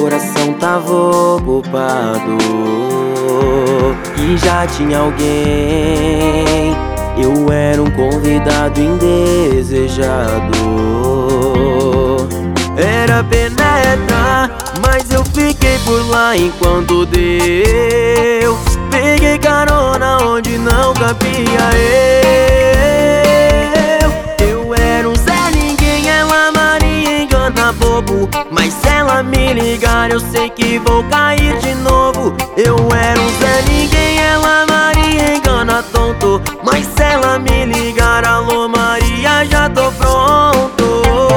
coração tava ocupado e já tinha alguém. Eu era um convidado indesejado. Era penetra, mas eu fiquei por lá enquanto deu. Peguei carona onde não cabia eu era um Zé Ninguém, ela Maria engana bobo. Mas se ela me ligar eu sei que vou cair de novo. Eu era um Zé Ninguém, ela Maria engana tonto. Mas se ela me ligar, alô Maria, já tô pronto.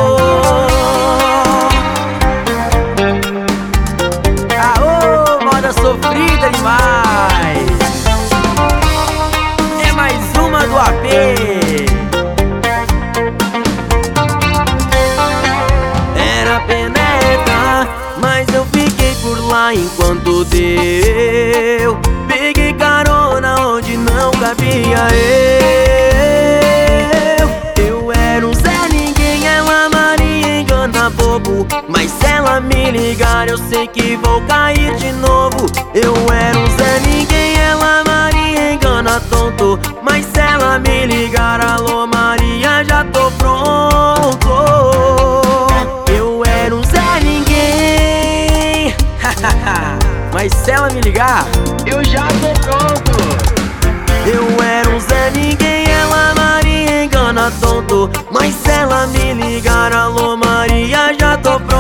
Aô, moda sofrida demais. É mais uma do AP. Era penetra, mas eu fiquei por lá enquanto deu. Peguei carona onde não cabia eu era um Zé Ninguém, ela Maria engana bobo. Mas se ela me ligar eu sei que vou cair de novo. Eu era um Zé Ninguém, ela Maria engana tonto. Mas se ela me ligar, alô Maria, já tô pronto. Eu era um Zé Ninguém. Mas se ela me ligar, eu já tô pronto. Eu era um Zé Ninguém, ela Maria engana tonto. Mas se ela me ligar, alô Maria, já tô pronto.